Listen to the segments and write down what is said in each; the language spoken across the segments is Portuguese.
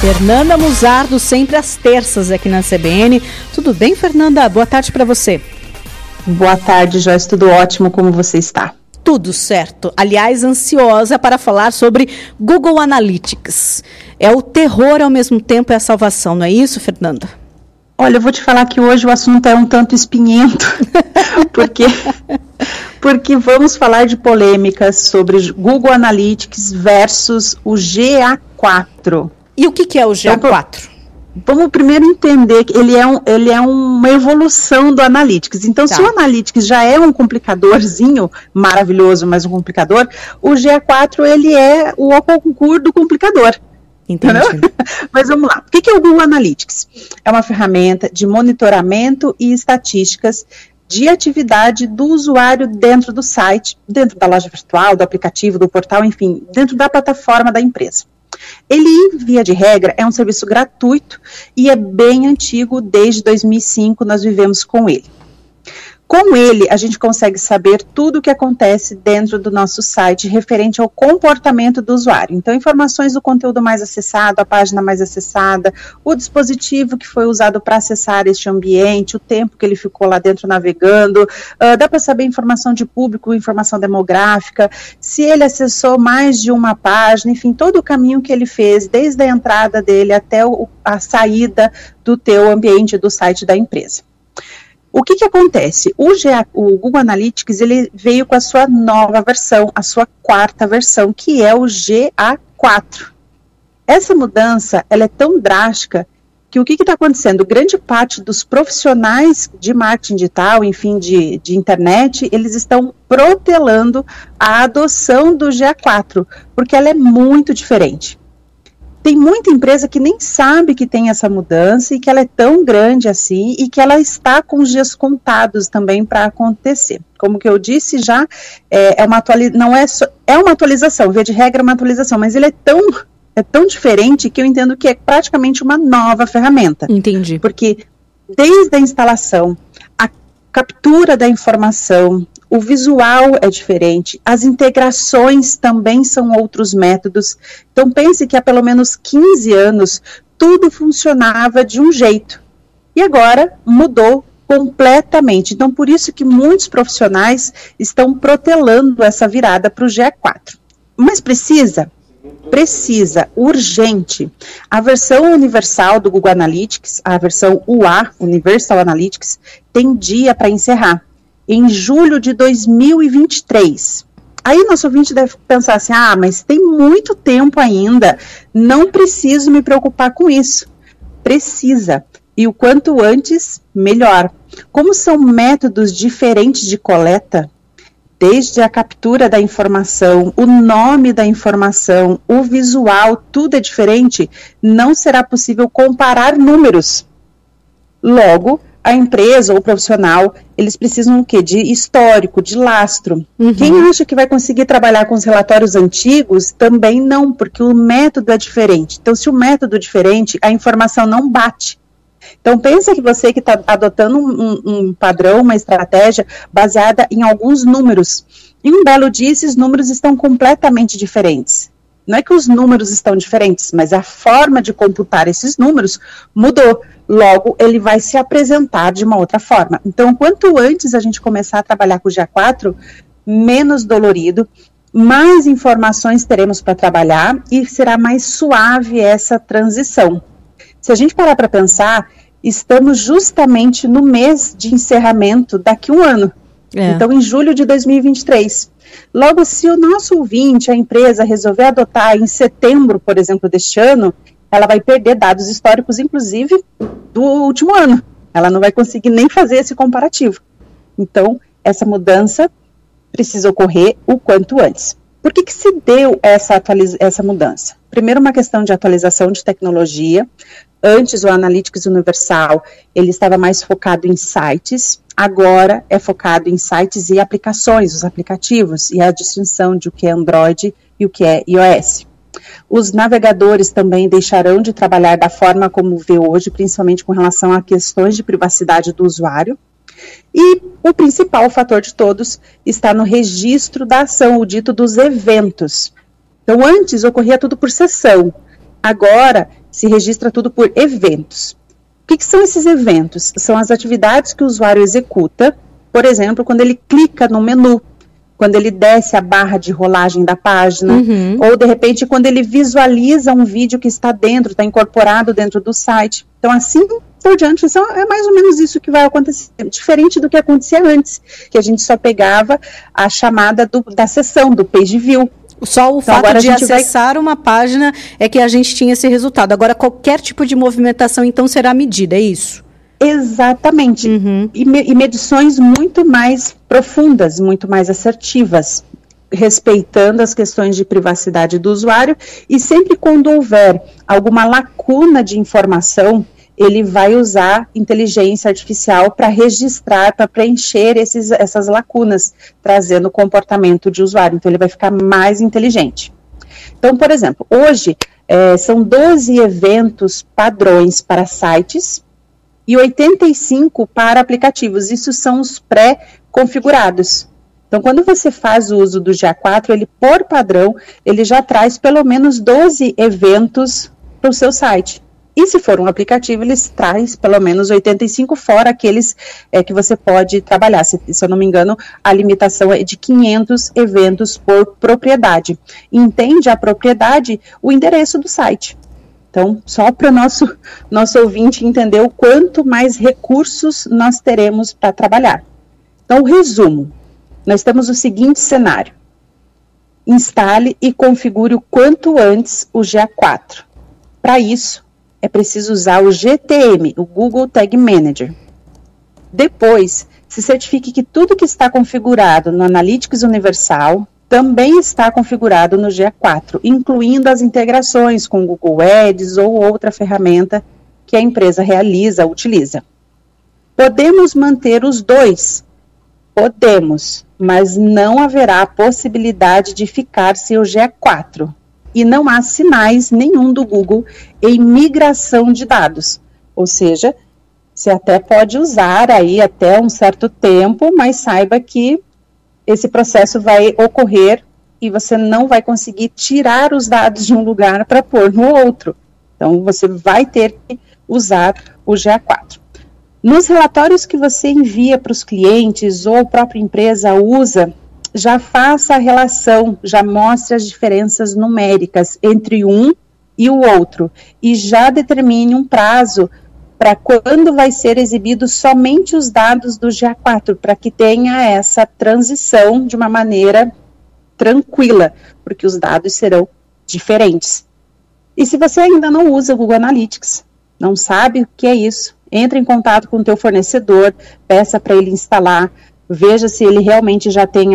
Fernanda Musardo, sempre às terças aqui na CBN. Tudo bem, Fernanda? Boa tarde para você. Boa tarde, Joyce. Tudo ótimo, como você está? Tudo certo. Aliás, ansiosa para falar sobre Google Analytics. É o terror, ao mesmo tempo, é a salvação, não é isso, Fernanda? Olha, eu vou te falar que hoje o assunto é um tanto espinhento, porque vamos falar de polêmicas sobre Google Analytics versus o GA4. E o que é o GA4? Então, vamos primeiro entender que ele é uma evolução do Analytics. Então, se o Analytics já é um complicadorzinho maravilhoso, mas um complicador, o GA4 ele é o concurso do complicador. Entendi. Mas vamos lá. O que é o Google Analytics? É uma ferramenta de monitoramento e estatísticas de atividade do usuário dentro do site, dentro da loja virtual, do aplicativo, do portal, enfim, dentro da plataforma da empresa. Ele, via de regra, é um serviço gratuito e é bem antigo, desde 2005 nós vivemos com ele. Com ele, a gente consegue saber tudo o que acontece dentro do nosso site referente ao comportamento do usuário. Então, informações do conteúdo mais acessado, a página mais acessada, o dispositivo que foi usado para acessar este ambiente, o tempo que ele ficou lá dentro navegando, dá para saber informação de público, informação demográfica, se ele acessou mais de uma página, enfim, todo o caminho que ele fez, desde a entrada dele até a saída do teu ambiente, do site da empresa. O que acontece? O Google Analytics ele veio com a sua nova versão, a sua quarta versão, que é o GA4. Essa mudança ela é tão drástica que o que está acontecendo? Grande parte dos profissionais de marketing digital, enfim, de internet, eles estão protelando a adoção do GA4, porque ela é muito diferente. Tem muita empresa que nem sabe que tem essa mudança e que ela é tão grande assim e que ela está com os dias contados também para acontecer. Como que eu disse já, é uma atualização, via de regra é uma atualização, mas ele é tão diferente que eu entendo que é praticamente uma nova ferramenta. Entendi. Porque desde a instalação, a captura da informação, o visual é diferente, as integrações também são outros métodos. Então pense que há pelo menos 15 anos tudo funcionava de um jeito e agora mudou completamente. Então por isso que muitos profissionais estão protelando essa virada para o GA4. Mas precisa, urgente. A versão universal do Google Analytics, a versão UA, Universal Analytics, tem dia para encerrar. Em julho de 2023. Aí nosso ouvinte deve pensar assim, mas tem muito tempo ainda, não preciso me preocupar com isso. Precisa, e o quanto antes, melhor. Como são métodos diferentes de coleta, desde a captura da informação, o nome da informação, o visual, tudo é diferente, não será possível comparar números. Logo, a empresa ou o profissional, eles precisam o quê? De histórico, de lastro. Uhum. Quem acha que vai conseguir trabalhar com os relatórios antigos, também não, porque o método é diferente. Então, se o método é diferente, a informação não bate. Então, pensa que você que está adotando um padrão, uma estratégia baseada em alguns números. E um belo dia, esses números estão completamente diferentes. Não é que os números estão diferentes, mas a forma de computar esses números mudou. Logo, ele vai se apresentar de uma outra forma. Então, quanto antes a gente começar a trabalhar com o GA4, menos dolorido, mais informações teremos para trabalhar e será mais suave essa transição. Se a gente parar para pensar, estamos justamente no mês de encerramento daqui a um ano. Então, em julho de 2023. Logo, se o nosso ouvinte, a empresa, resolver adotar em setembro, por exemplo, deste ano, ela vai perder dados históricos, inclusive, do último ano. Ela não vai conseguir nem fazer esse comparativo. Então, essa mudança precisa ocorrer o quanto antes. Por que se deu essa mudança? Primeiro, uma questão de atualização de tecnologia. Antes, o Analytics Universal, ele estava mais focado em sites. Agora, é focado em sites e aplicações, os aplicativos, e a distinção de o que é Android e o que é iOS. Os navegadores também deixarão de trabalhar da forma como vê hoje, principalmente com relação a questões de privacidade do usuário. E o principal fator de todos está no registro da ação, o dito dos eventos. Então, antes ocorria tudo por sessão. Agora, se registra tudo por eventos. O que são esses eventos? São as atividades que o usuário executa, por exemplo, quando ele clica no menu, quando ele desce a barra de rolagem da página, ou de repente quando ele visualiza um vídeo que está incorporado dentro do site. Então, assim por diante, é mais ou menos isso que vai acontecer, diferente do que acontecia antes, que a gente só pegava a chamada da sessão, do page view. Só o fato de acessar uma página é que a gente tinha esse resultado. Agora, qualquer tipo de movimentação, então, será medida, é isso? Exatamente. E medições muito mais profundas, muito mais assertivas, respeitando as questões de privacidade do usuário, e sempre quando houver alguma lacuna de informação, ele vai usar inteligência artificial para registrar, para preencher essas lacunas, trazendo o comportamento de usuário. Então, ele vai ficar mais inteligente. Então, por exemplo, hoje são 12 eventos padrões para sites e 85 para aplicativos. Isso são os pré-configurados. Então, quando você faz o uso do GA4, ele, por padrão, ele já traz pelo menos 12 eventos para o seu site. E se for um aplicativo, ele traz pelo menos 85, fora aqueles que você pode trabalhar. Se eu não me engano, a limitação é de 500 eventos por propriedade. Entende a propriedade? O endereço do site. Então, só para o nosso ouvinte entender o quanto mais recursos nós teremos para trabalhar. Então, o resumo. Nós temos o seguinte cenário. Instale e configure o quanto antes o GA4. Para isso, é preciso usar o GTM, o Google Tag Manager. Depois, se certifique que tudo que está configurado no Analytics Universal também está configurado no GA4, incluindo as integrações com o Google Ads ou outra ferramenta que a empresa utiliza. Podemos manter os dois? Podemos, mas não haverá a possibilidade de ficar sem o GA4. E não há sinais nenhum do Google em migração de dados. Ou seja, você até pode usar aí até um certo tempo, mas saiba que esse processo vai ocorrer e você não vai conseguir tirar os dados de um lugar para pôr no outro. Então, você vai ter que usar o GA4. Nos relatórios que você envia para os clientes ou a própria empresa usa, já faça a relação, já mostre as diferenças numéricas entre um e o outro e já determine um prazo para quando vai ser exibido somente os dados do GA4, para que tenha essa transição de uma maneira tranquila, porque os dados serão diferentes. E se você ainda não usa o Google Analytics, não sabe o que é isso, entre em contato com o teu fornecedor, peça para ele instalar, veja se ele realmente já tem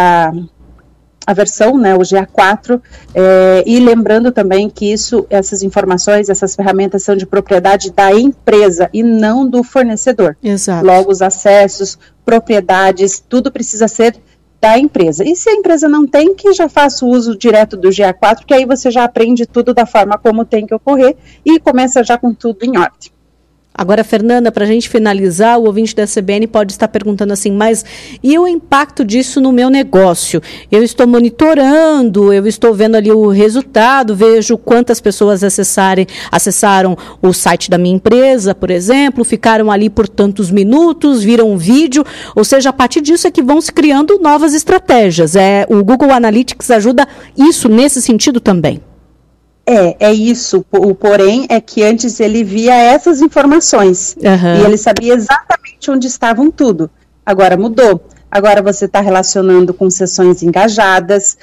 a versão, né, o GA4, e lembrando também que essas informações, essas ferramentas são de propriedade da empresa e não do fornecedor. Exato. Logo, os acessos, propriedades, tudo precisa ser da empresa. E se a empresa não tem, que já faça o uso direto do GA4, que aí você já aprende tudo da forma como tem que ocorrer e começa já com tudo em ordem. Agora, Fernanda, para a gente finalizar, o ouvinte da CBN pode estar perguntando assim, mas e o impacto disso no meu negócio? Eu estou monitorando, eu estou vendo ali o resultado, vejo quantas pessoas acessaram o site da minha empresa, por exemplo, ficaram ali por tantos minutos, viram um vídeo, ou seja, a partir disso é que vão se criando novas estratégias. O Google Analytics ajuda isso nesse sentido também. É isso, o porém é que antes ele via essas informações e ele sabia exatamente onde estavam tudo. Agora mudou, agora você está relacionando com sessões engajadas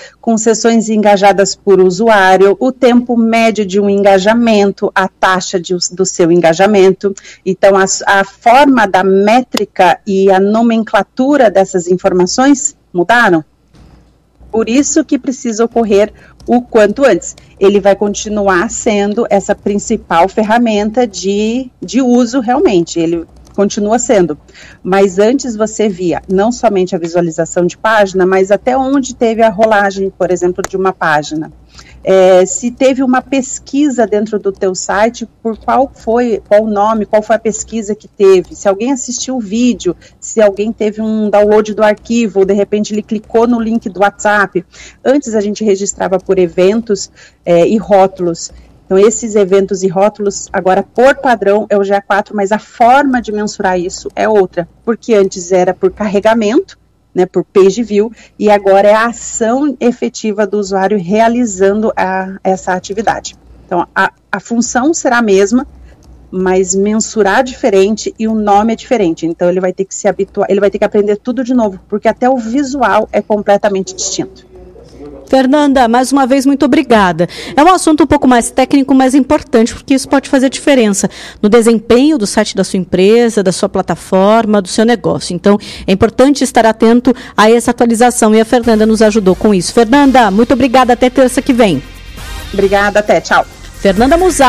por usuário, o tempo médio de um engajamento, a taxa do seu engajamento. Então a forma da métrica e a nomenclatura dessas informações mudaram. Por isso que precisa ocorrer o quanto antes. Ele vai continuar sendo essa principal ferramenta de uso realmente, ele continua sendo. Mas antes você via não somente a visualização de página, mas até onde teve a rolagem, por exemplo, de uma página. Se teve uma pesquisa dentro do teu site, qual o nome, qual foi a pesquisa que teve, se alguém assistiu o vídeo, se alguém teve um download do arquivo, ou de repente ele clicou no link do WhatsApp. Antes a gente registrava por eventos e rótulos. Então, esses eventos e rótulos, agora por padrão é o GA4, mas a forma de mensurar isso é outra, porque antes era por carregamento, né, por page view, e agora é a ação efetiva do usuário realizando essa atividade. Então, a função será a mesma, mas mensurar diferente e o nome é diferente. Então, ele vai ter que se habituar, ele vai ter que aprender tudo de novo, porque até o visual é completamente distinto. Fernanda, mais uma vez, muito obrigada. É um assunto um pouco mais técnico, mas importante, porque isso pode fazer diferença no desempenho do site da sua empresa, da sua plataforma, do seu negócio. Então, é importante estar atento a essa atualização e a Fernanda nos ajudou com isso. Fernanda, muito obrigada. Até terça que vem. Obrigada, até. Tchau. Fernanda Musar.